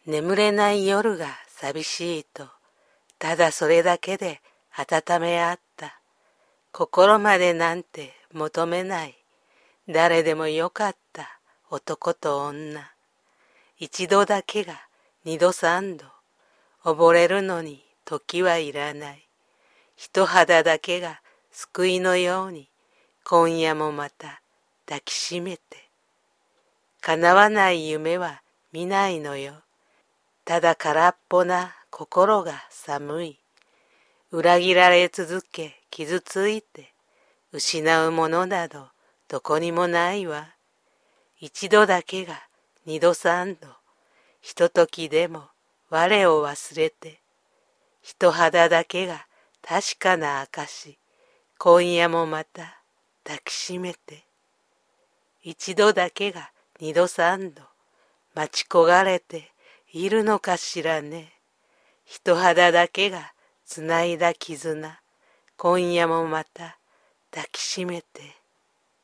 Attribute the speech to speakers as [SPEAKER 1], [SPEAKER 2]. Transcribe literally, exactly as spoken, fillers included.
[SPEAKER 1] 眠れない夜が寂しいと、ただそれだけで温め合った。心までなんて求めない。誰でもよかった男と女。一度だけが二度三度。溺れるのに時はいらない。一肌だけが救いのように、今夜もまた抱きしめて。叶わない夢は見ないのよ。ただ空っぽな心が寒い。裏切られ続け傷ついて、失うものなどどこにもないわ。一度だけが二度三度。ひとときでも我を忘れて。人肌だけが確かな証。今夜もまた抱きしめて。一度だけが二度三度。待ち焦がれているのかしらね。人肌だけがつないだ絆。今夜もまた抱きしめて。